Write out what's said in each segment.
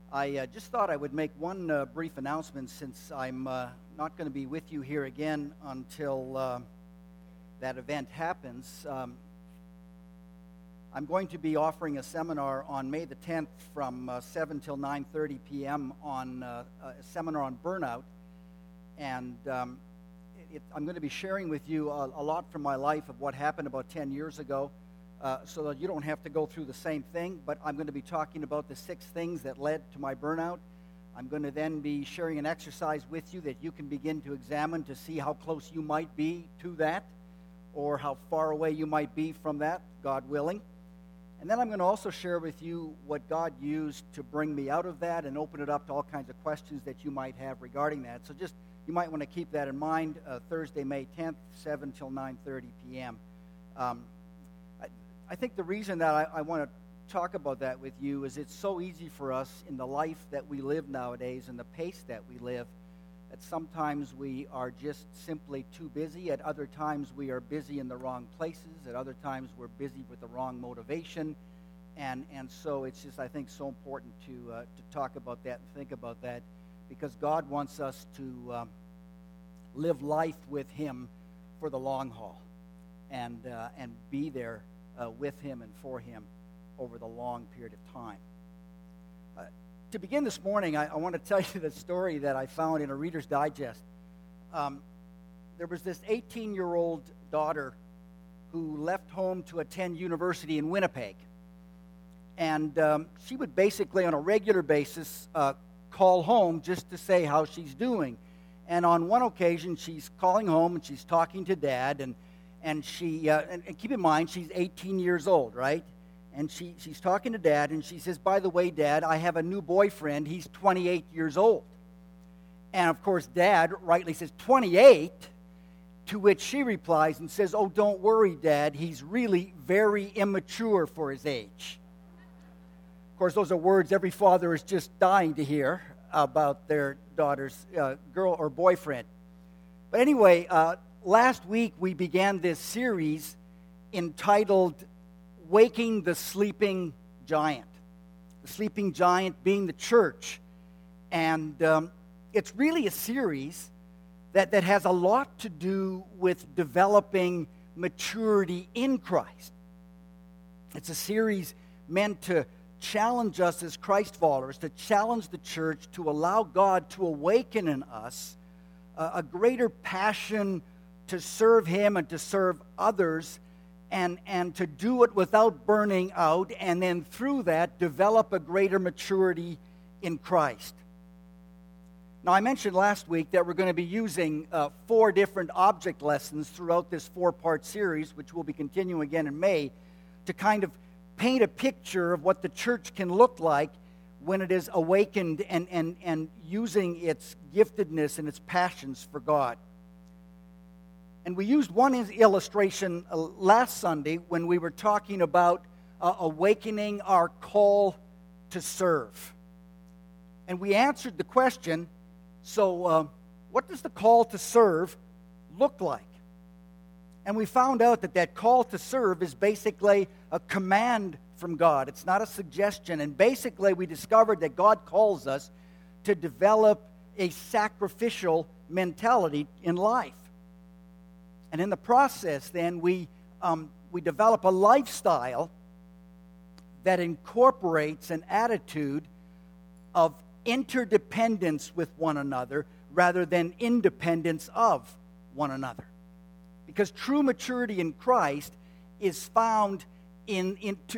I just thought I would make one brief announcement since I'm not going to be with you here again until that event happens. I'm going to be offering a seminar on May the 10th from 7 till 9:30 p.m. on a seminar on burnout. And I'm going to be sharing with you a lot from my life of what happened about 10 years ago. So that you don't have to go through the same thing, but I'm going to be talking about the 6 things that led to my burnout. I'm going to then be sharing an exercise with you that you can begin to examine to see how close you might be to that, or how far away you might be from that, God willing. And then I'm going to also share with you what God used to bring me out of that and open it up to all kinds of questions that you might have regarding that. So just, you might want to keep that in mind, Thursday, May 10th, 7 till 9:30 p.m. I think the reason that I want to talk about that with you is it's so easy for us in the life that we live nowadays and the pace that we live that sometimes we are just simply too busy. At other times we are busy in the wrong places. At other times we're busy with the wrong motivation. And so it's just, I think, so important to talk about that and think about that, because God wants us to live life with Him for the long haul and be there with Him and for Him over the long period of time. To begin this morning, I want to tell you the story that I found in a Reader's Digest. There was this 18-year-old daughter who left home to attend university in Winnipeg. And she would basically, on a regular basis, call home just to say how she's doing. And on one occasion, she's calling home and she's talking to Dad, and she, and keep in mind, she's 18 years old, right? And she's talking to Dad, and she says, "By the way, Dad, I have a new boyfriend. He's 28 years old." And, of course, Dad rightly says, "28?" To which she replies and says, "Oh, don't worry, Dad. He's really very immature for his age." Of course, those are words every father is just dying to hear about their daughter's girl or boyfriend. But anyway, last week we began this series entitled Waking the Sleeping Giant. The sleeping giant being the church. And it's really a series that has a lot to do with developing maturity in Christ. It's a series meant to challenge us as Christ followers, to challenge the church, to allow God to awaken in us a greater passion to serve Him and to serve others, and to do it without burning out, and then through that develop a greater maturity in Christ. Now, I mentioned last week that we're going to be using 4 different object lessons throughout this 4-part series, which we'll be continuing again in May, to kind of paint a picture of what the church can look like when it is awakened and using its giftedness and its passions for God. And we used one illustration last Sunday when we were talking about awakening our call to serve. And we answered the question, so what does the call to serve look like? And we found out that call to serve is basically a command from God. It's not a suggestion. And basically we discovered that God calls us to develop a sacrificial mentality in life. And in the process, then, we develop a lifestyle that incorporates an attitude of interdependence with one another rather than independence of one another. Because true maturity in Christ is found in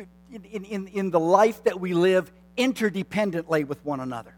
the life that we live interdependently with one another.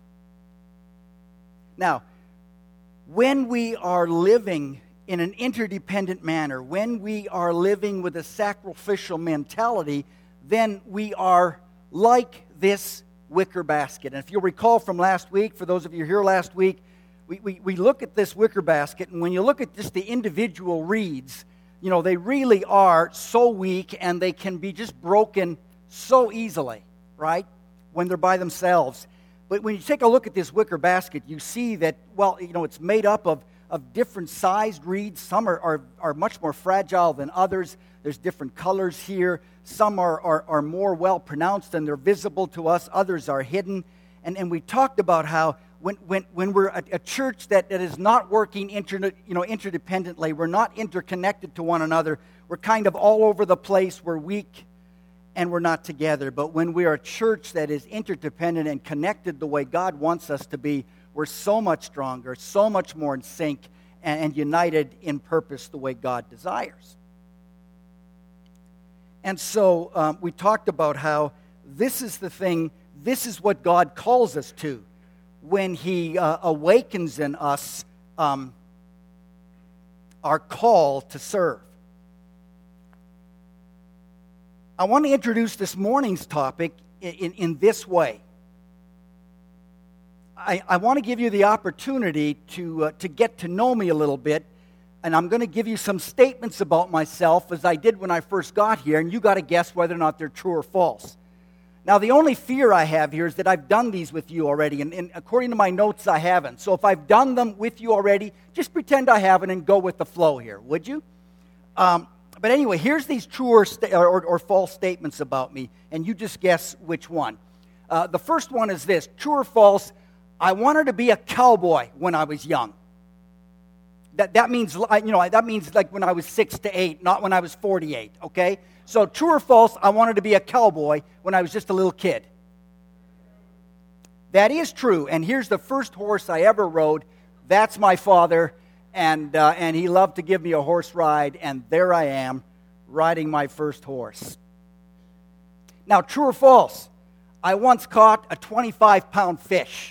Now, when we are living in an interdependent manner, when we are living with a sacrificial mentality, then we are like this wicker basket. And if you'll recall from last week, for those of you here last week, we look at this wicker basket, and when you look at just the individual reeds, you know, they really are so weak and they can be just broken so easily, right, when they're by themselves. But when you take a look at this wicker basket, you see that, well, you know, it's made up of different sized reeds. Some are much more fragile than others. There's different colors here. Some are more well pronounced and they're visible to us. Others are hidden. And we talked about how when we're a church that is not working interdependently, we're not interconnected to one another, we're kind of all over the place, we're weak, and we're not together. But when we are a church that is interdependent and connected the way God wants us to be, we're so much stronger, so much more in sync, and united in purpose the way God desires. And so we talked about how this is the thing, this is what God calls us to when He awakens in us our call to serve. I want to introduce this morning's topic in this way. I want to give you the opportunity to get to know me a little bit, and I'm going to give you some statements about myself as I did when I first got here, and you got to guess whether or not they're true or false. Now, the only fear I have here is that I've done these with you already, and according to my notes, I haven't. So if I've done them with you already, just pretend I haven't and go with the flow here, would you? But anyway, here's these true or false statements about me, and you just guess which one. The first one is this: true or false, I wanted to be a cowboy when I was young. That means like when I was 6 to 8, not when I was 48, okay? So true or false, I wanted to be a cowboy when I was just a little kid. That is true, and here's the first horse I ever rode. That's my father, and he loved to give me a horse ride, and there I am, riding my first horse. Now, true or false, I once caught a 25-pound fish.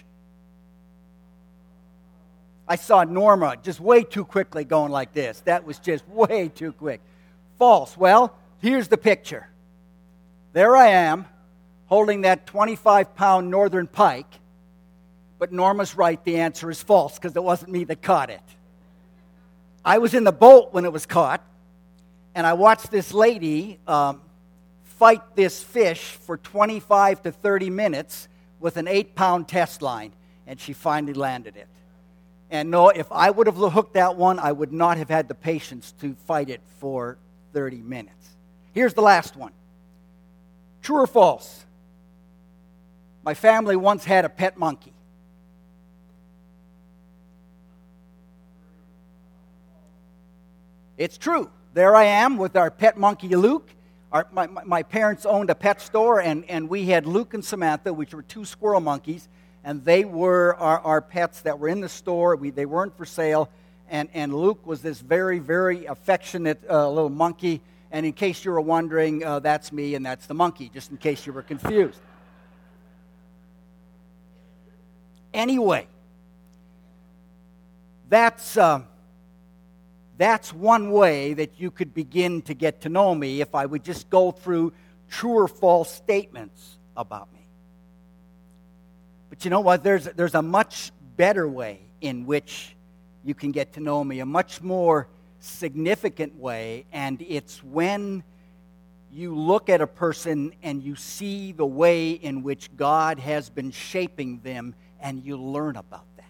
I saw Norma just way too quickly going like this. That was just way too quick. False. Well, here's the picture. There I am, holding that 25-pound northern pike, but Norma's right, the answer is false, because it wasn't me that caught it. I was in the boat when it was caught, and I watched this lady fight this fish for 25 to 30 minutes with an 8-pound test line, and she finally landed it. And no, if I would have hooked that one, I would not have had the patience to fight it for 30 minutes. Here's the last one. True or false? My family once had a pet monkey. It's true. There I am with our pet monkey, Luke. My parents owned a pet store, and we had Luke and Samantha, which were 2 squirrel monkeys. And they were our pets that were in the store. They weren't for sale. And Luke was this very, very affectionate little monkey. And in case you were wondering, that's me and that's the monkey, just in case you were confused. Anyway, that's one way that you could begin to get to know me if I would just go through true or false statements about me. But you know what? There's a much better way in which you can get to know me, a much more significant way, and it's when you look at a person and you see the way in which God has been shaping them, and you learn about that.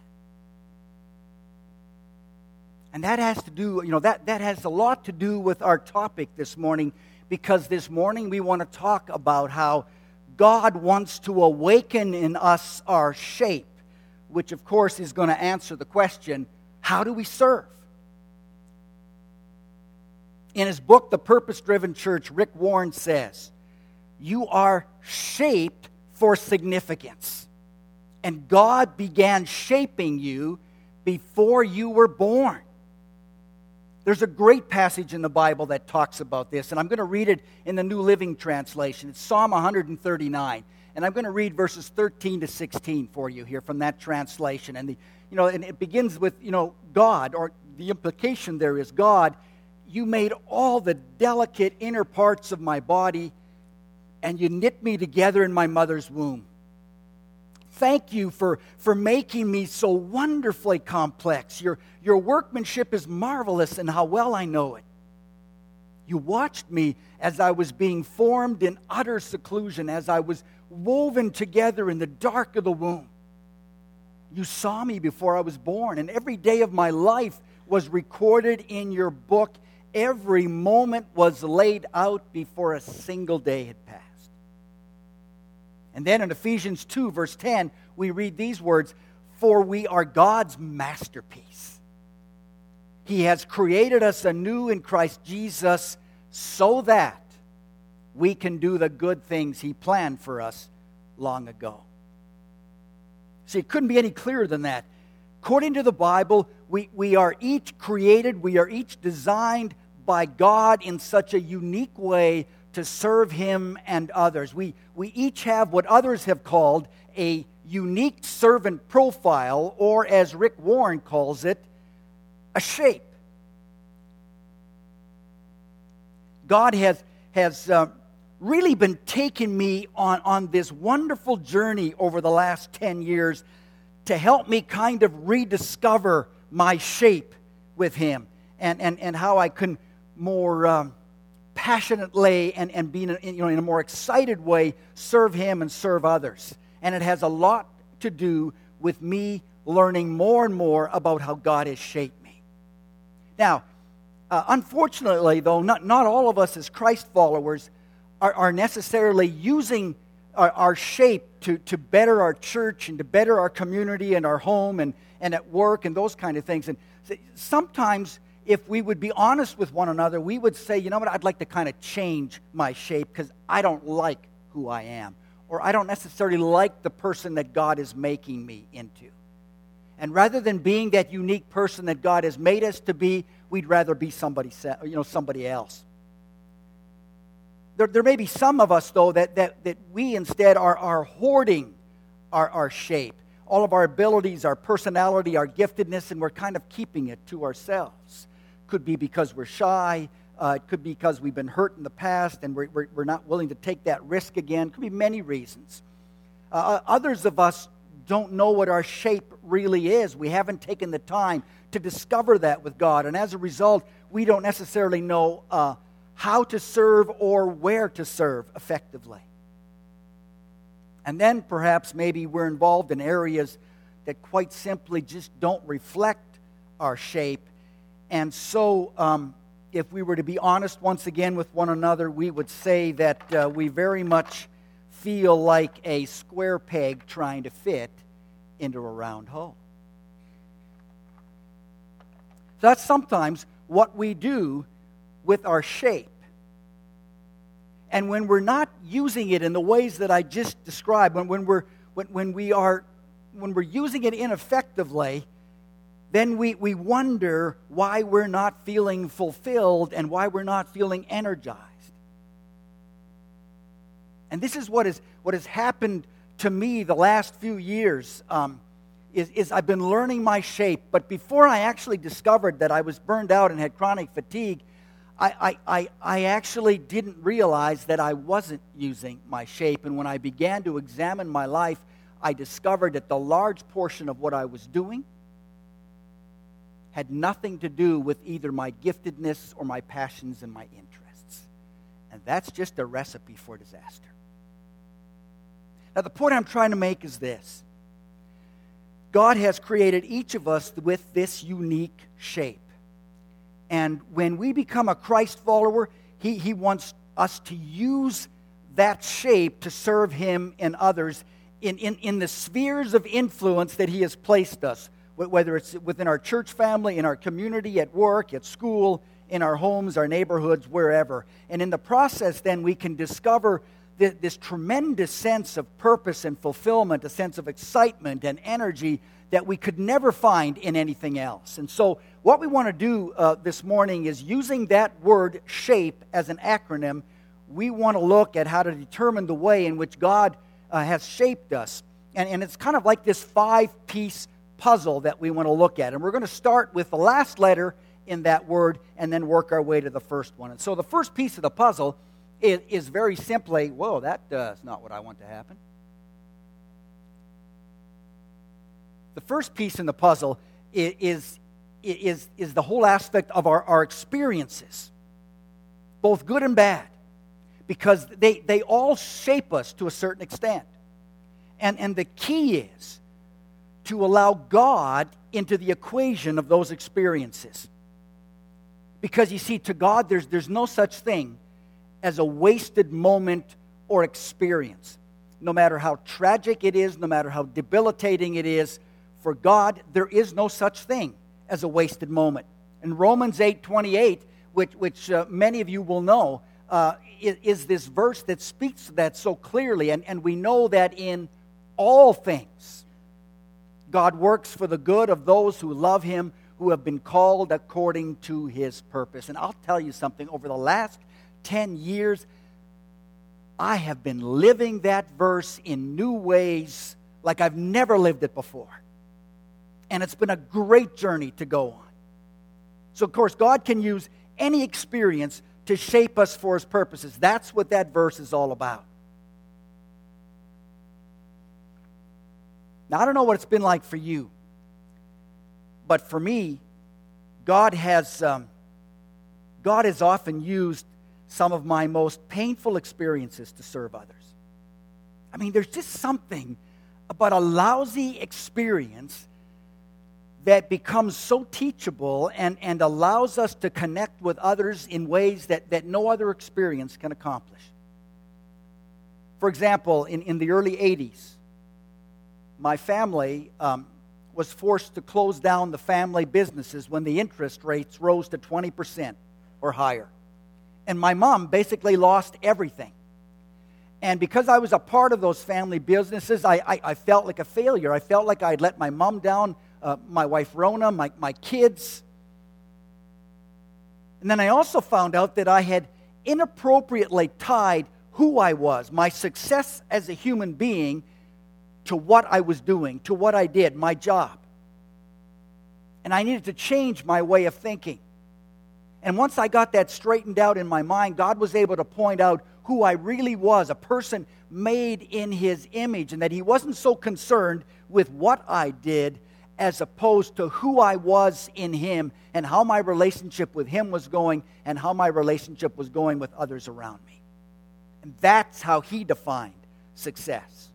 And that has to do, that has a lot to do with our topic this morning, because this morning we want to talk about how God wants to awaken in us our shape, which of course is going to answer the question, how do we serve? In his book, The Purpose-Driven Church, Rick Warren says, you are shaped for significance. And God began shaping you before you were born. There's a great passage in the Bible that talks about this, and I'm going to read it in the New Living Translation. It's Psalm 139, and I'm going to read verses 13 to 16 for you here from that translation. And and it begins with God, or the implication there is, God, you made all the delicate inner parts of my body, and you knit me together in my mother's womb. Thank you for making me so wonderfully complex. Your workmanship is marvelous, and how well I know it. You watched me as I was being formed in utter seclusion, as I was woven together in the dark of the womb. You saw me before I was born, and every day of my life was recorded in your book. Every moment was laid out before a single day had passed. And then in Ephesians 2, verse 10, we read these words, "For we are God's masterpiece. He has created us anew in Christ Jesus so that we can do the good things He planned for us long ago." See, it couldn't be any clearer than that. According to the Bible, we are each created, we are each designed by God in such a unique way to serve Him and others. We each have what others have called a unique servant profile, or as Rick Warren calls it, a shape. God has really been taking me on this wonderful journey over the last 10 years to help me kind of rediscover my shape with Him and how I can more passionately and be in a more excited way serve Him and serve others. And it has a lot to do with me learning more and more about how God has shaped me. Now, unfortunately, though, not all of us as Christ followers are necessarily using our shape to better our church and to better our community and our home and at work and those kind of things. And sometimes, if we would be honest with one another, we would say, you know what, I'd like to kind of change my shape because I don't like who I am, or I don't necessarily like the person that God is making me into. And rather than being that unique person that God has made us to be, we'd rather be somebody else. There may be some of us, though, that we instead are hoarding our shape, all of our abilities, our personality, our giftedness, and we're kind of keeping it to ourselves. Could be because we're shy. It could be because we've been hurt in the past and we're not willing to take that risk again. Could be many reasons. Others of us don't know what our shape really is. We haven't taken the time to discover that with God, and as a result, we don't necessarily know how to serve or where to serve effectively. And then perhaps maybe we're involved in areas that quite simply just don't reflect our shape. And so if we were to be honest once again with one another, we would say that we very much feel like a square peg trying to fit into a round hole. So that's sometimes what we do with our shape. And when we're not using it in the ways that I just described, when we're using it ineffectively, then we wonder why we're not feeling fulfilled and why we're not feeling energized. And this is what has happened to me the last few years. Is I've been learning my shape, but before I actually discovered that I was burned out and had chronic fatigue, I actually didn't realize that I wasn't using my shape. And when I began to examine my life, I discovered that the large portion of what I was doing had nothing to do with either my giftedness or my passions and my interests. And that's just a recipe for disaster. Now, the point I'm trying to make is this. God has created each of us with this unique shape. And when we become a Christ follower, He wants us to use that shape to serve Him and others in the spheres of influence that He has placed us, whether it's within our church family, in our community, at work, at school, in our homes, our neighborhoods, wherever. And in the process, then, we can discover this tremendous sense of purpose and fulfillment, a sense of excitement and energy that we could never find in anything else. And so what we want to do this morning is, using that word shape as an acronym, we want to look at how to determine the way in which God has shaped us. And it's kind of like this 5-piece puzzle that we want to look at. And we're going to start with the last letter in that word and then work our way to the first one. And so the first piece of the puzzle is very simply, whoa, that's not what I want to happen. The first piece in the puzzle is the whole aspect of our experiences, both good and bad, because they all shape us to a certain extent. And the key is to allow God into the equation of those experiences. Because you see, to God, there's no such thing as a wasted moment or experience. no matter how tragic it is, no matter how debilitating it is, for God, there is no such thing as a wasted moment. In Romans 8:28, which many of you will know, is this verse that speaks to that so clearly. And we know that in all things, God works for the good of those who love Him, who have been called according to His purpose. And I'll tell you something, over the last 10 years, I have been living that verse in new ways like I've never lived it before. And it's been a great journey to go on. So, of course, God can use any experience to shape us for His purposes. That's what that verse is all about. Now, I don't know what it's been like for you, but for me, God has often used some of my most painful experiences to serve others. I mean, there's just something about a lousy experience that becomes so teachable and allows us to connect with others in ways that no other experience can accomplish. For example, in the early 80s, my family was forced to close down the family businesses when the interest rates rose to 20% or higher. And my mom basically lost everything. And because I was a part of those family businesses, I felt like a failure. I felt like I'd let my mom down, my wife Rona, my kids. And then I also found out that I had inappropriately tied who I was, my success as a human being, to what I was doing, to what I did, my job. And I needed to change my way of thinking. And once I got that straightened out in my mind, God was able to point out who I really was, a person made in His image, and that He wasn't so concerned with what I did as opposed to who I was in Him and how my relationship with Him was going and how my relationship was going with others around me. And that's how He defined success.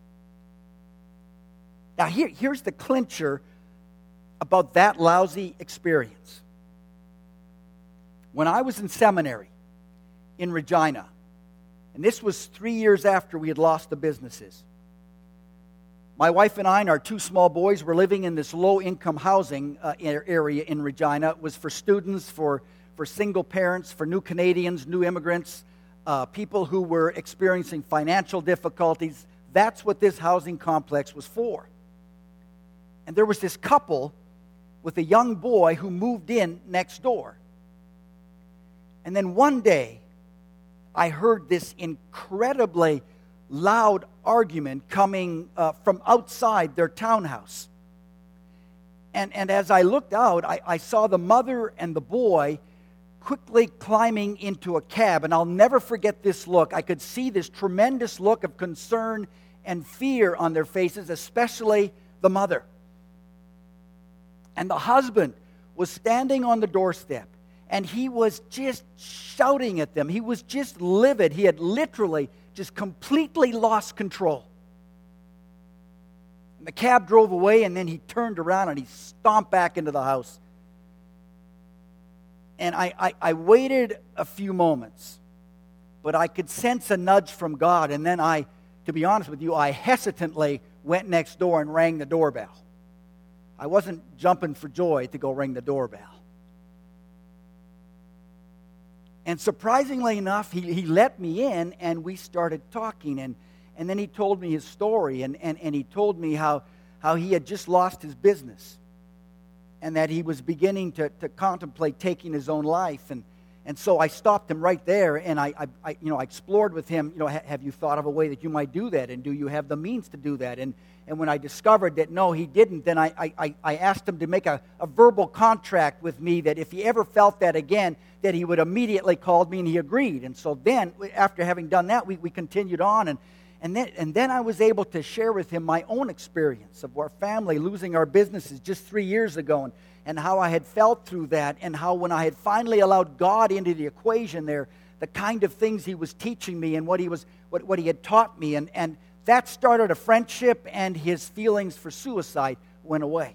Now, here's the clincher about that lousy experience. When I was in seminary in Regina, and this was 3 years after we had lost the businesses, my wife and I and our two small boys were living in this low-income housing area in Regina. It was for students, for single parents, for new Canadians, new immigrants, people who were experiencing financial difficulties. That's what this housing complex was for. And there was this couple with a young boy who moved in next door. And then one day, I heard this incredibly loud argument coming from outside their townhouse. And as I looked out, I saw the mother and the boy quickly climbing into a cab. And I'll never forget this look. I could see this tremendous look of concern and fear on their faces, especially the mother. And the husband was standing on the doorstep, and he was just shouting at them. He was just livid. He had literally just completely lost control. And the cab drove away, and then he turned around and he stomped back into the house. And I waited a few moments, but I could sense a nudge from God. And then to be honest with you, I hesitantly went next door and rang the doorbell. I wasn't jumping for joy to go ring the doorbell. And surprisingly enough, he let me in, and we started talking. And then he told me his story, and he told me how he had just lost his business and that he was beginning to contemplate taking his own life. And so I stopped him right there, and I explored with him, have you thought of a way that you might do that? And do you have the means to do that? And when I discovered that no, he didn't, then I asked him to make a verbal contract with me that if he ever felt that again, that he would immediately call me, and he agreed. And so then, after having done that, we continued on, and then I was able to share with him my own experience of our family losing our businesses just 3 years ago, and how I had felt through that, and how when I had finally allowed God into the equation there, the kind of things He was teaching me and what He had taught me, and that started a friendship, and his feelings for suicide went away.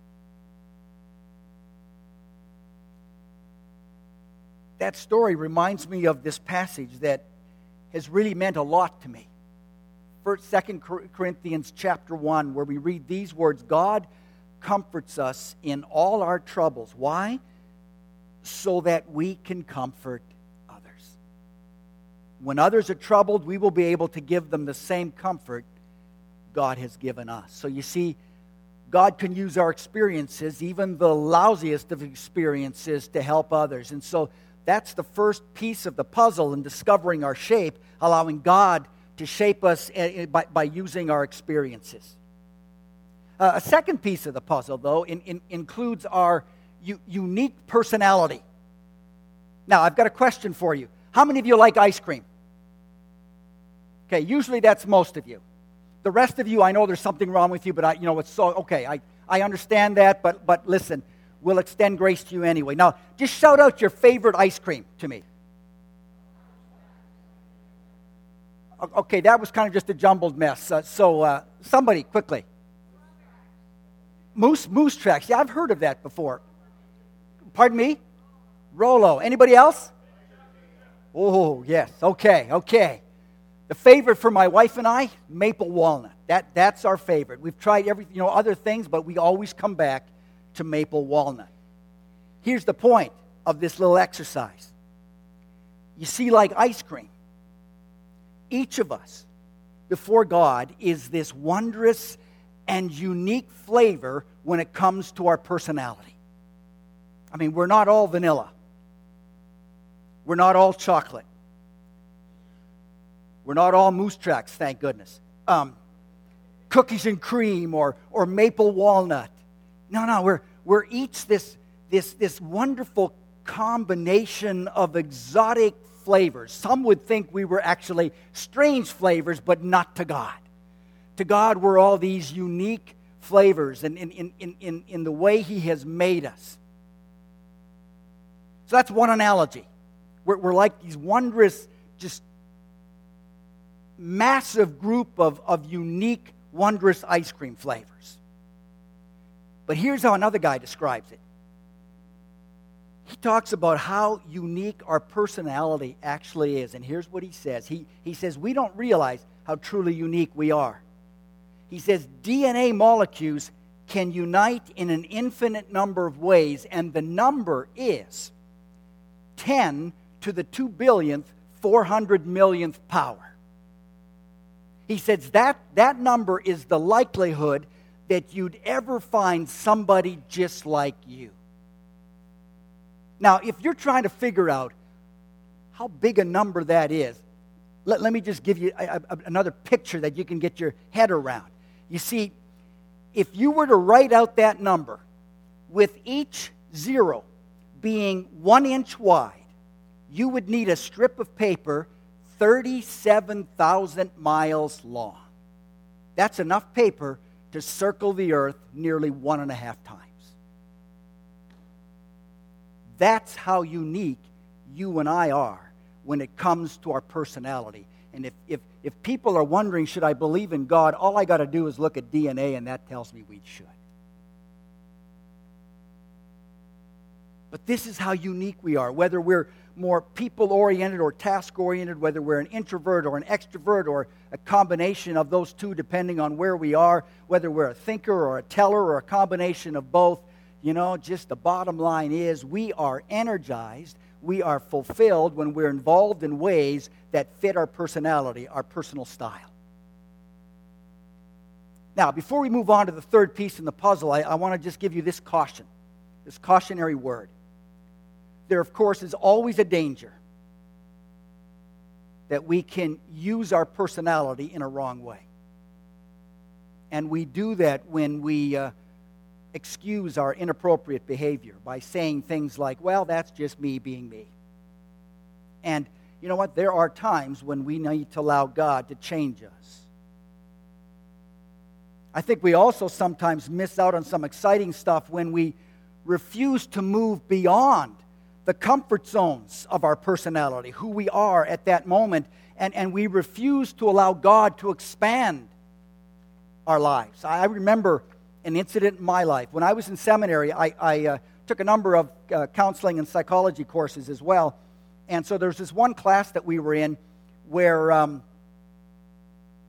That story reminds me of this passage that has really meant a lot to me. 2 Corinthians chapter 1, where we read these words, God comforts us in all our troubles. Why? So that we can comfort others. When others are troubled, we will be able to give them the same comfort God has given us. So you see, God can use our experiences, even the lousiest of experiences, to help others. And so that's the first piece of the puzzle in discovering our shape, allowing God to shape us by using our experiences. A second piece of the puzzle, though, includes our unique personality. Now, I've got a question for you. How many of you like ice cream? Okay, usually that's most of you. The rest of you, I know there's something wrong with you, but it's so, okay, I understand that, but listen, we'll extend grace to you anyway. Now, just shout out your favorite ice cream to me. Okay, that was kind of just a jumbled mess. So somebody, quickly. Moose Tracks. Yeah, I've heard of that before. Pardon me? Rolo. Anybody else? Oh, yes. Okay. The favorite for my wife and I, maple walnut. That's our favorite. We've tried other things, but we always come back to maple walnut. Here's the point of this little exercise. You see, like ice cream, each of us before God is this wondrous and unique flavor when it comes to our personality. I mean, we're not all vanilla. We're not all chocolate. We're not all Moose Tracks, thank goodness. Cookies and cream or maple walnut. No, we're each this wonderful combination of exotic flavors. Some would think we were actually strange flavors, but not to God. To God, we're all these unique flavors in the way He has made us. So that's one analogy. We're like these wondrous, just massive group of unique, wondrous ice cream flavors. But here's how another guy describes it. He talks about how unique our personality actually is. And here's what he says. He says, we don't realize how truly unique we are. He says, DNA molecules can unite in an infinite number of ways, and the number is 10 to the 2 billionth, 400 millionth power. He says that number is the likelihood that you'd ever find somebody just like you. Now, if you're trying to figure out how big a number that is, let me just give you another picture that you can get your head around. You see, if you were to write out that number with each zero being 1 inch wide, you would need a strip of paper 37,000 miles long. That's enough paper to circle the earth nearly 1.5 times. That's how unique you and I are when it comes to our personality. And if people are wondering, should I believe in God, all I got to do is look at DNA, and that tells me we should. But this is how unique we are, whether we're more people-oriented or task-oriented, whether we're an introvert or an extrovert or a combination of those two depending on where we are, whether we're a thinker or a teller or a combination of both. Just the bottom line is we are energized, we are fulfilled when we're involved in ways that fit our personality, our personal style. Now, before we move on to the third piece in the puzzle, I want to just give you this caution, this cautionary word. There, of course, is always a danger that we can use our personality in a wrong way. And we do that when we excuse our inappropriate behavior by saying things like, well, that's just me being me. And you know what? There are times when we need to allow God to change us. I think we also sometimes miss out on some exciting stuff when we refuse to move beyond the comfort zones of our personality, who we are at that moment, and we refuse to allow God to expand our lives. I remember an incident in my life. When I was in seminary, I took a number of counseling and psychology courses as well. And so there's this one class that we were in where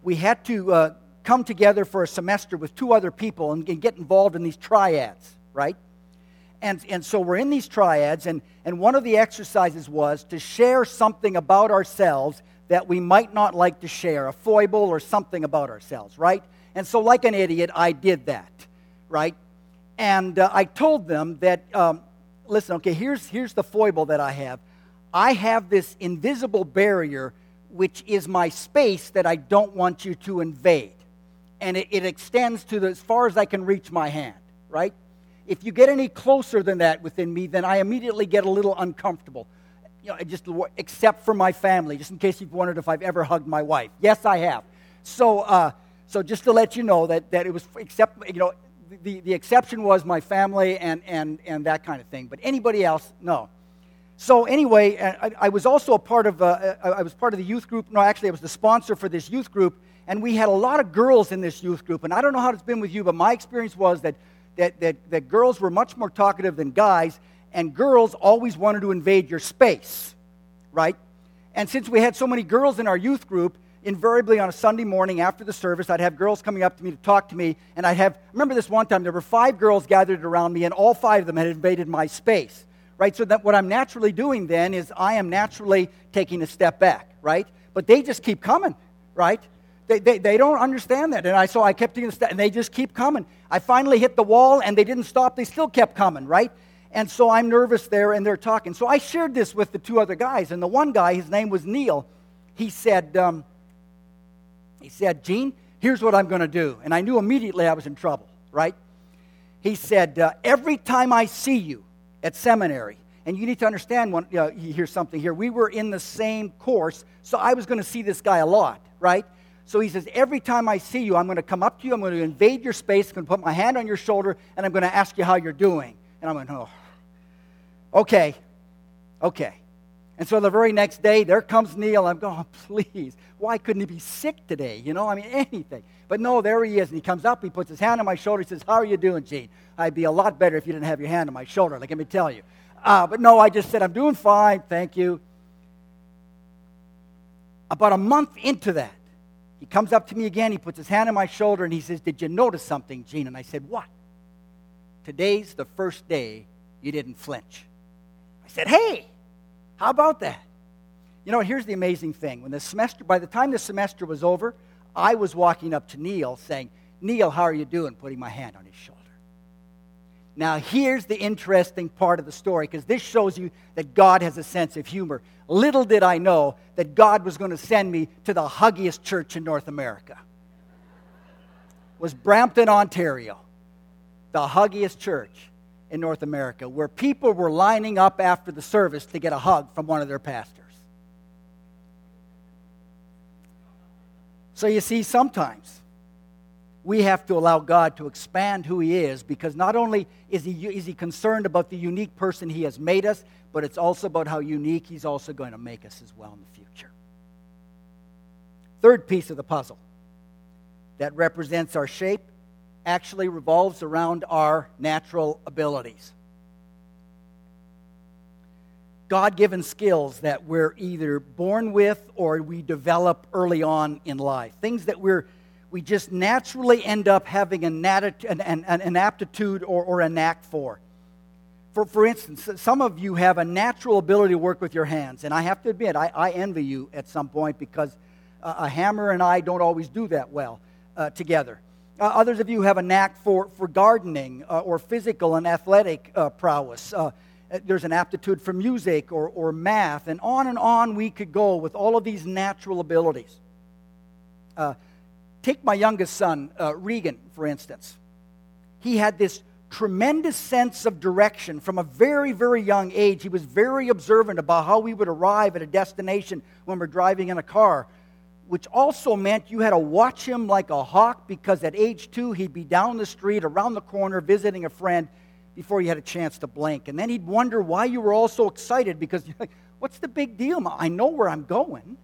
we had to come together for a semester with 2 other people and get involved in these triads, right? And so we're in these triads, and one of the exercises was to share something about ourselves that we might not like to share, a foible or something about ourselves, right? And so like an idiot, I did that, right? And I told them that, listen, okay, here's the foible that I have. I have this invisible barrier, which is my space that I don't want you to invade. And it extends to as far as I can reach my hand, right? If you get any closer than that within me, then I immediately get a little uncomfortable. Except for my family, just in case you've wondered if I've ever hugged my wife. Yes, I have. So just to let you know that it was, except, the exception was my family and that kind of thing. But anybody else, no. So anyway, I was also part of the youth group. No, actually, I was the sponsor for this youth group, and we had a lot of girls in this youth group. And I don't know how it's been with you, but my experience was that girls were much more talkative than guys, and girls always wanted to invade your space, right? And since we had so many girls in our youth group, invariably on a Sunday morning after the service, I'd have girls coming up to me to talk to me, and remember this one time, there were 5 girls gathered around me, and all 5 of them had invaded my space, right? So that what I'm naturally doing then is I am naturally taking a step back, right? But they just keep coming, right? They don't understand that, and so I kept taking a step, and they just keep coming. I finally hit the wall, and they didn't stop. They still kept coming, right? And so I'm nervous there, and they're talking. So I shared this with the 2 other guys, and the one guy, his name was Neil. He said, Gene, here's what I'm going to do. And I knew immediately I was in trouble, right? He said, every time I see you at seminary, and you need to understand, here's something here. We were in the same course, so I was going to see this guy a lot, right? So he says, every time I see you, I'm going to come up to you, I'm going to invade your space, I'm going to put my hand on your shoulder, and I'm going to ask you how you're doing. And I went, oh, okay. And so the very next day, there comes Neil. I'm going, oh, please, why couldn't he be sick today? Anything. But no, there he is. And he comes up, he puts his hand on my shoulder. He says, how are you doing, Gene? I'd be a lot better if you didn't have your hand on my shoulder, let me tell you. But no, I just said, I'm doing fine, thank you. About a month into that, he comes up to me again, he puts his hand on my shoulder, and he says, did you notice something, Gene? And I said, what? Today's the first day you didn't flinch. I said, hey, how about that? Here's the amazing thing. By the time the semester was over, I was walking up to Neil saying, Neil, how are you doing? Putting my hand on his shoulder. Now, here's the interesting part of the story, because this shows you that God has a sense of humor. Little did I know that God was going to send me to the huggiest church in North America. It was Brampton, Ontario, the huggiest church in North America, where people were lining up after the service to get a hug from one of their pastors. So you see, sometimes we have to allow God to expand who He is, because not only is He concerned about the unique person He has made us, but it's also about how unique He's also going to make us as well in the future. Third piece of the puzzle that represents our shape actually revolves around our natural abilities. God-given skills that we're either born with or we develop early on in life. Things that we just naturally end up having an aptitude or a knack for. For instance, some of you have a natural ability to work with your hands. And I have to admit, I envy you at some point, because a hammer and I don't always do that well together. Others of you have a knack for gardening or physical and athletic prowess. There's an aptitude for music or math, and on we could go with all of these natural abilities. Take my youngest son, Regan, for instance. He had this tremendous sense of direction from a very, very young age. He was very observant about how we would arrive at a destination when we're driving in a car, which also meant you had to watch him like a hawk, because at age 2, he'd be down the street, around the corner, visiting a friend before you had a chance to blink. And then he'd wonder why you were all so excited, because you're like, what's the big deal? I know where I'm going.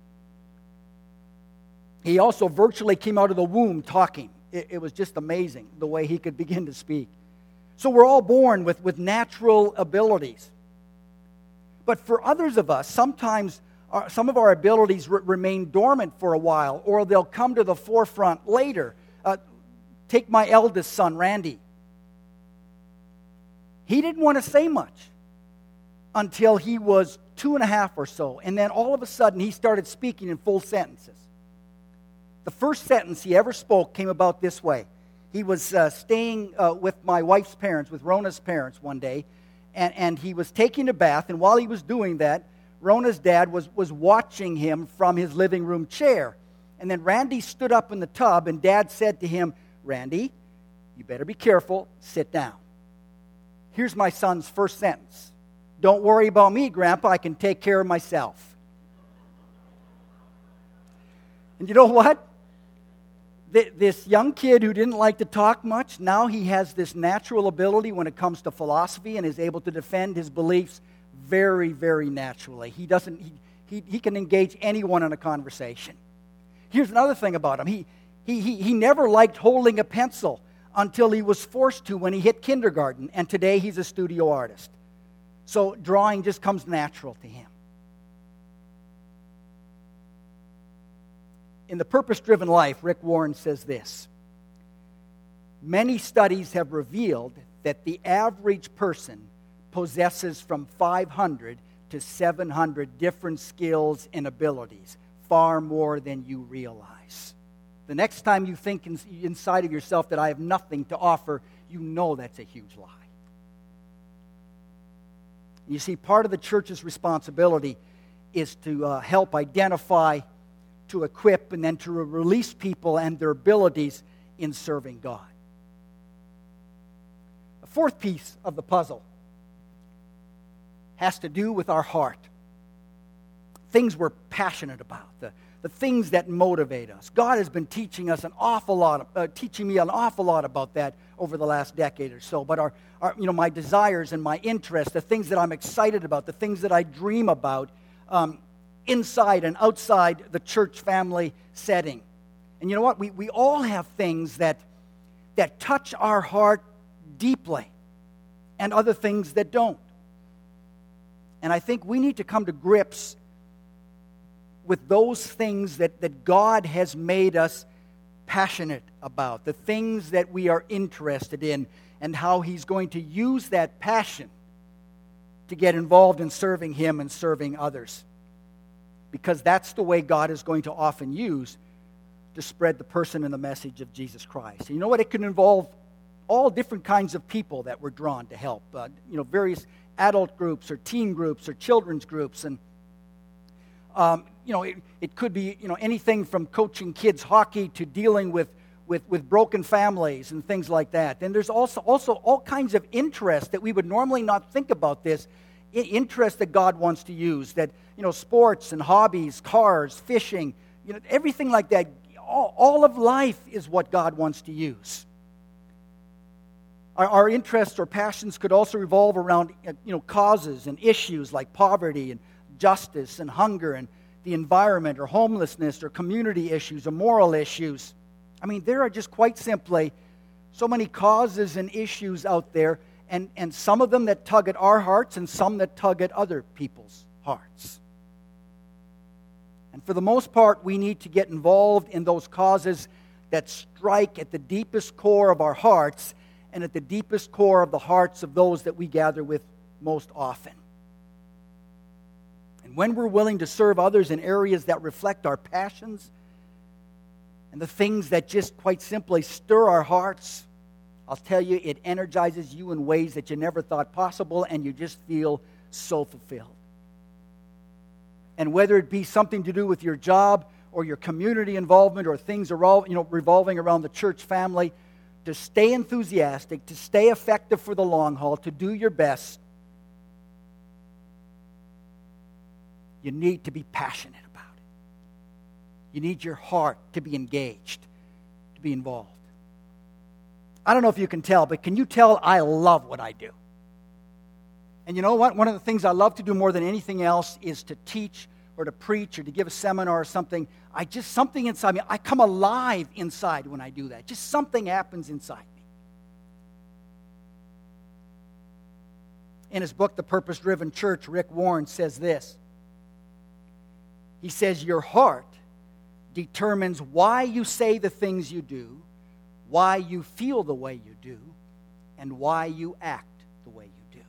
He also virtually came out of the womb talking. It was just amazing the way he could begin to speak. So we're all born with natural abilities. But for others of us, sometimes some of our abilities remain dormant for a while, or they'll come to the forefront later. Take my eldest son, Randy. He didn't want to say much until he was 2.5 or so, and then all of a sudden he started speaking in full sentences. The first sentence he ever spoke came about this way. He was staying with my wife's parents, with Rona's parents one day, and he was taking a bath, and while he was doing that, Rona's dad was watching him from his living room chair. And then Randy stood up in the tub, and Dad said to him, "Randy, you better be careful, sit down." Here's my son's first sentence. "Don't worry about me, Grandpa, I can take care of myself." And you know what? This young kid who didn't like to talk much, now he has this natural ability when it comes to philosophy and is able to defend his beliefs very, very naturally. He can engage anyone in a conversation. Here's another thing about him. He never liked holding a pencil until he was forced to when he hit kindergarten, and today he's a studio artist. So drawing just comes natural to him. In The Purpose-Driven Life, Rick Warren says this: "Many studies have revealed that the average person possesses from 500 to 700 different skills and abilities, far more than you realize." The next time you think inside of yourself that I have nothing to offer, you know that's a huge lie. You see, part of the church's responsibility is to help identify, to equip, and then to release people and their abilities in serving God. The fourth piece of the puzzle has to do with our heart. Things we're passionate about, the things that motivate us. God has been teaching me an awful lot about that over the last decade or so. But my desires and my interests, the things that I'm excited about, the things that I dream about, inside and outside the church family setting. And you know what? We all have things that touch our heart deeply, and other things that don't. And I think we need to come to grips with those things that God has made us passionate about, the things that we are interested in, and how He's going to use that passion to get involved in serving Him and serving others. Because that's the way God is going to often use to spread the person and the message of Jesus Christ. And you know what? It can involve all different kinds of people that we're drawn to help. Various adult groups or teen groups or children's groups. And it could be anything from coaching kids hockey to dealing with broken families and things like that. And there's also all kinds of interests that we would normally not think about this. Interests that God wants to use, that sports and hobbies, cars, fishing, everything like that. All of life is what God wants to use. Our interests or passions could also revolve around causes and issues like poverty and justice and hunger and the environment or homelessness or community issues or moral issues. I mean, there are just quite simply so many causes and issues out there, and some of them that tug at our hearts and some that tug at other people's hearts. And for the most part, we need to get involved in those causes that strike at the deepest core of our hearts and at the deepest core of the hearts of those that we gather with most often. And when we're willing to serve others in areas that reflect our passions and the things that just quite simply stir our hearts, I'll tell you, it energizes you in ways that you never thought possible, and you just feel so fulfilled. And whether it be something to do with your job or your community involvement or things revolving around the church family, to stay enthusiastic, to stay effective for the long haul, to do your best, you need to be passionate about it. You need your heart to be engaged, to be involved. I don't know if you can tell, but can you tell I love what I do? And you know what? One of the things I love to do more than anything else is to teach or to preach or to give a seminar or something. Something inside me, I come alive inside when I do that. Just something happens inside me. In his book, The Purpose-Driven Church, Rick Warren says this: He says your heart determines why you say the things you do, why you feel the way you do, and why you act the way you do.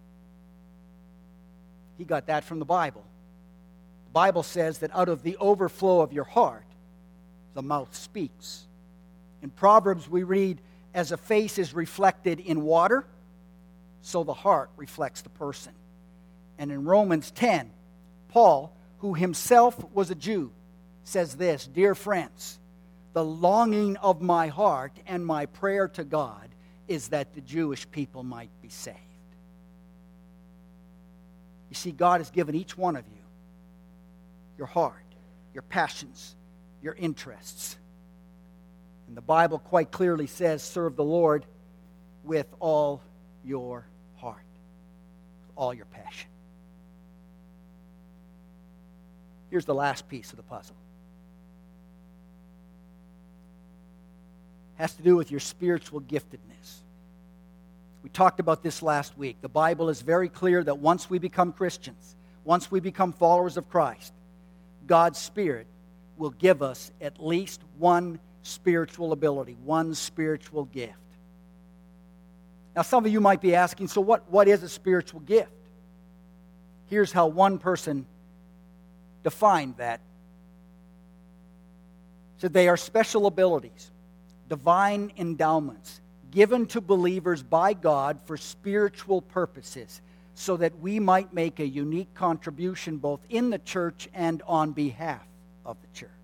He got that from the Bible. The Bible says that out of the overflow of your heart, the mouth speaks. In Proverbs we read, as a face is reflected in water, so the heart reflects the person. And in Romans 10, Paul, who himself was a Jew, says this, dear friends, the longing of my heart and my prayer to God is that the Jewish people might be saved. You see, God has given each one of you your heart, your passions, your interests. And the Bible quite clearly says, serve the Lord with all your heart, with all your passion. Here's the last piece of the puzzle. It has to do with your spiritual giftedness. We talked about this last week. The Bible is very clear that once we become Christians, once we become followers of Christ, God's Spirit will give us at least one spiritual ability, one spiritual gift. Now, some of you might be asking, so what is a spiritual gift? Here's how one person defined that. So they are special abilities, divine endowments, given to believers by God for spiritual purposes, so that we might make a unique contribution both in the church and on behalf of the church.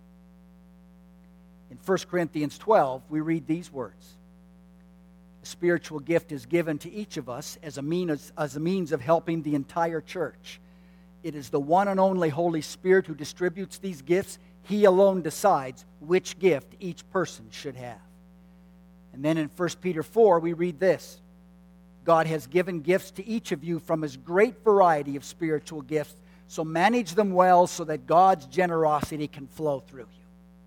In 1 Corinthians 12, we read these words. A spiritual gift is given to each of us as a means of helping the entire church. It is the one and only Holy Spirit who distributes these gifts. He alone decides which gift each person should have. And then in 1 Peter 4, we read this. God has given gifts to each of you from His great variety of spiritual gifts, so manage them well so that God's generosity can flow through you.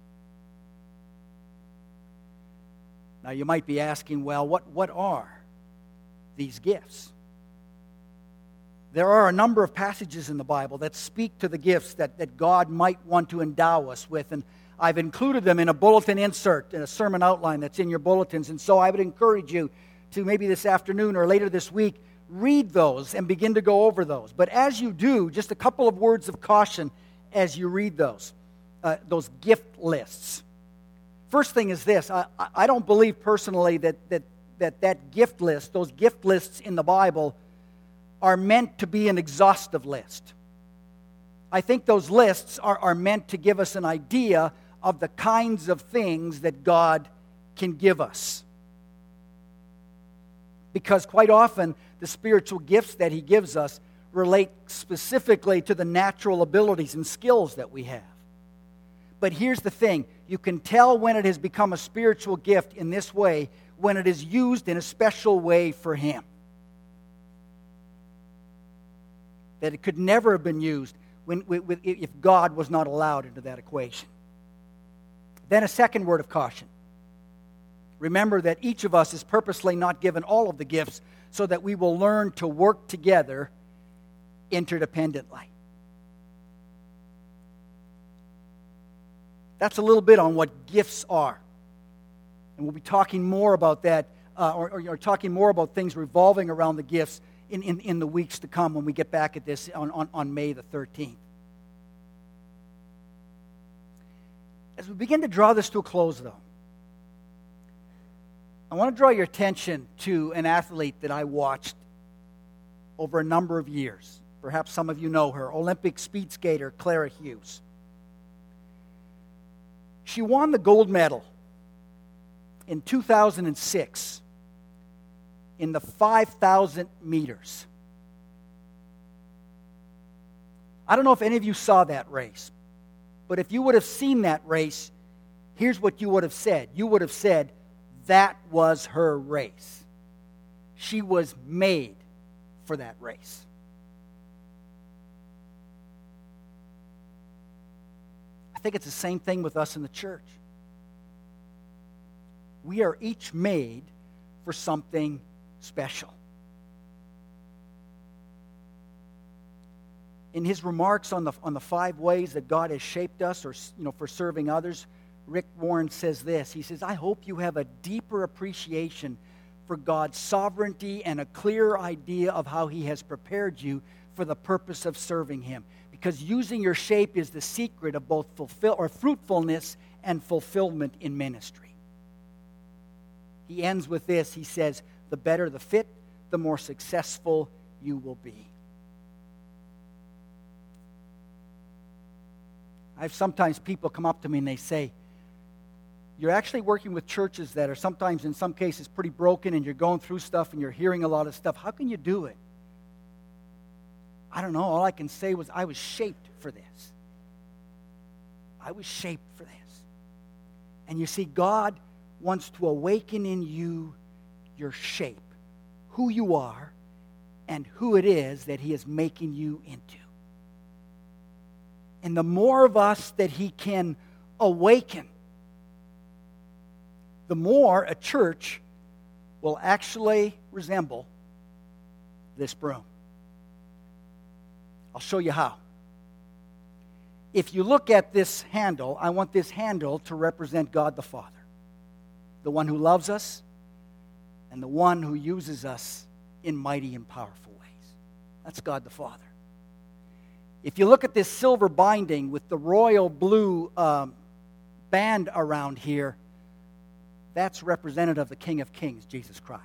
Now you might be asking, well, what are these gifts? There are a number of passages in the Bible that speak to the gifts that God might want to endow us with, and I've included them in a bulletin insert, in a sermon outline that's in your bulletins, and so I would encourage you to maybe this afternoon or later this week, read those and begin to go over those. But as you do, just a couple of words of caution as you read those gift lists. First thing is this, I don't believe personally that gift list, those gift lists in the Bible, are meant to be an exhaustive list. I think those lists are meant to give us an idea of the kinds of things that God can give us. Because quite often, the spiritual gifts that He gives us relate specifically to the natural abilities and skills that we have. But here's the thing, you can tell when it has become a spiritual gift in this way, when it is used in a special way for Him. That it could never have been used if God was not allowed into that equation. Then a second word of caution. Remember that each of us is purposely not given all of the gifts so that we will learn to work together interdependently. That's a little bit on what gifts are. And we'll be talking more about that, or talking more about things revolving around the gifts in the weeks to come when we get back at this on May the 13th. As we begin to draw this to a close, though, I want to draw your attention to an athlete that I watched over a number of years. Perhaps some of you know her, Olympic speed skater Clara Hughes. She won the gold medal in 2006 in the 5,000 meters. I don't know if any of you saw that race, but if you would have seen that race, here's what you would have said. You would have said, that was her race. She was made for that race. I think it's the same thing with us in the church. We are each made for something special. In his remarks on the 5 ways that God has shaped us, or for serving others, Rick Warren says this. He says, "I hope you have a deeper appreciation for God's sovereignty and a clear idea of how he has prepared you for the purpose of serving him. Because using your shape is the secret of both fruitfulness and fulfillment in ministry." He ends with this. He says, "The better the fit, the more successful you will be." I have sometimes people come up to me and they say, "You're actually working with churches that are sometimes, in some cases, pretty broken, and you're going through stuff and you're hearing a lot of stuff. How can you do it?" I don't know. All I can say was I was shaped for this. I was shaped for this. And you see, God wants to awaken in you your shape, who you are, and who it is that he is making you into. And the more of us that he can awaken, the more a church will actually resemble this broom. I'll show you how. If you look at this handle, I want this handle to represent God the Father, the one who loves us and the one who uses us in mighty and powerful ways. That's God the Father. If you look at this silver binding with the royal blue band around here, that's representative of the King of Kings, Jesus Christ.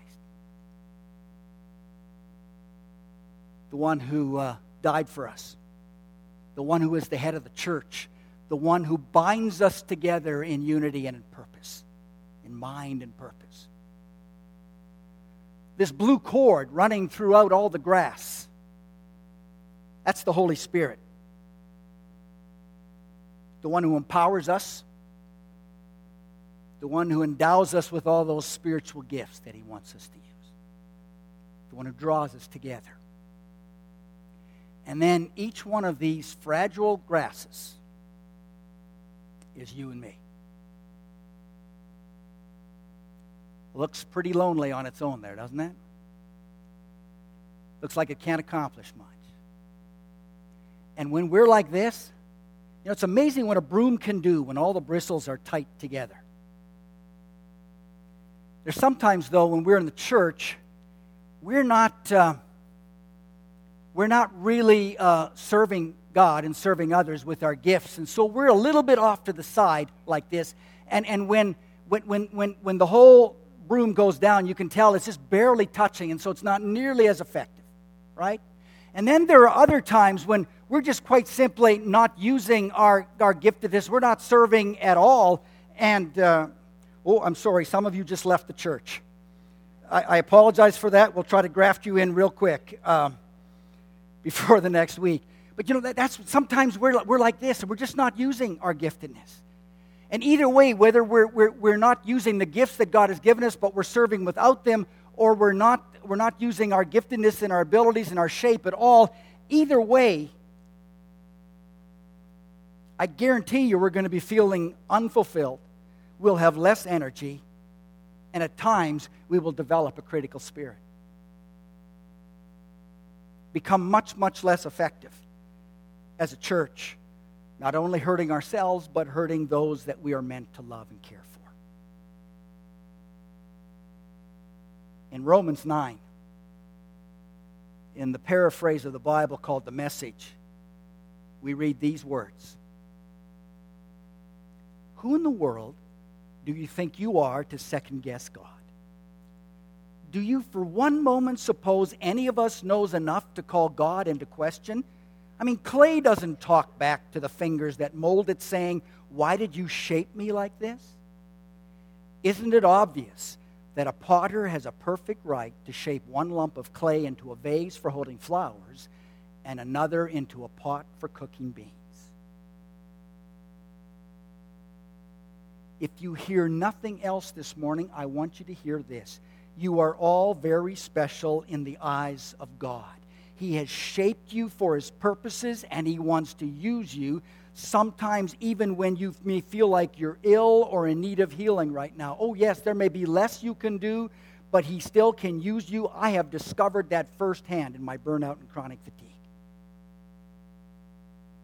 The one who died for us. The one who is the head of the church. The one who binds us together in unity and in purpose. In mind and purpose. This blue cord running throughout all the grass, that's the Holy Spirit. The one who empowers us. The one who endows us with all those spiritual gifts that he wants us to use. The one who draws us together. And then each one of these fragile grasses is you and me. Looks pretty lonely on its own there, doesn't it? Looks like it can't accomplish much. And when we're like this, it's amazing what a broom can do when all the bristles are tight together. There's sometimes, though, when we're in the church, we're not really serving God and serving others with our gifts. And so we're a little bit off to the side like this. And when the whole broom goes down, you can tell it's just barely touching, and so it's not nearly as effective, right? And then there are other times when we're just quite simply not using our giftedness. We're not serving at all. And, I'm sorry, some of you just left the church. I apologize for that. We'll try to graft you in real quick before the next week. But that's sometimes we're like this, and we're just not using our giftedness. And either way, whether we're not using the gifts that God has given us, but we're serving without them, or we're not using our giftedness and our abilities and our shape at all, either way, I guarantee you we're going to be feeling unfulfilled. We'll have less energy, and at times we will develop a critical spirit. Become much, much less effective as a church, not only hurting ourselves, but hurting those that we are meant to love and care for. In Romans 9, in the paraphrase of the Bible called the Message, we read these words: "Who in the world do you think you are to second-guess God? Do you for one moment suppose any of us knows enough to call God into question? I mean, clay doesn't talk back to the fingers that mold it saying, 'Why did you shape me like this?' Isn't it obvious that a potter has a perfect right to shape one lump of clay into a vase for holding flowers and another into a pot for cooking beans? If you hear nothing else this morning, I want you to hear this. You are all very special in the eyes of God. He has shaped you for his purposes, and he wants to use you, sometimes even when you may feel like you're ill or in need of healing right now. Oh yes, there may be less you can do, but he still can use you. I have discovered that firsthand in my burnout and chronic fatigue.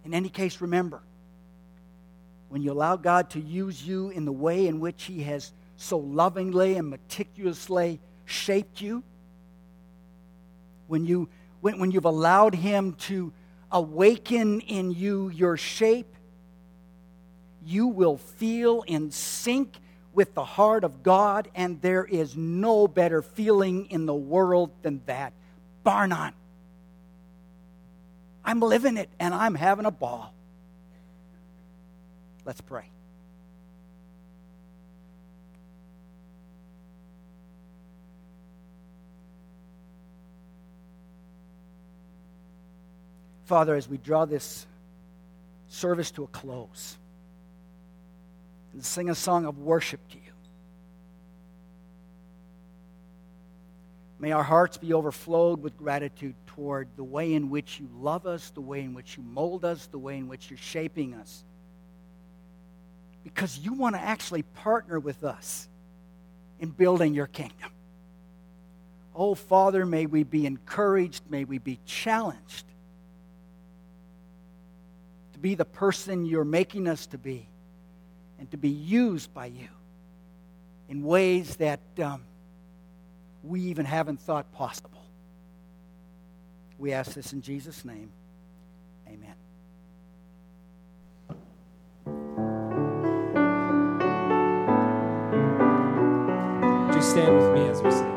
In any case, remember, when you allow God to use you in the way in which He has so lovingly and meticulously shaped you, when you've allowed Him to awaken in you your shape, you will feel in sync with the heart of God, and there is no better feeling in the world than that, bar none. I'm living it, and I'm having a ball. Let's pray. Father, as we draw this service to a close and sing a song of worship to you, may our hearts be overflowed with gratitude toward the way in which you love us, the way in which you mold us, the way in which you're shaping us. Because you want to actually partner with us in building your kingdom. Oh, Father, may we be encouraged, may we be challenged to be the person you're making us to be and to be used by you in ways that we even haven't thought possible. We ask this in Jesus' name. Amen. Would you stand with me as we sing?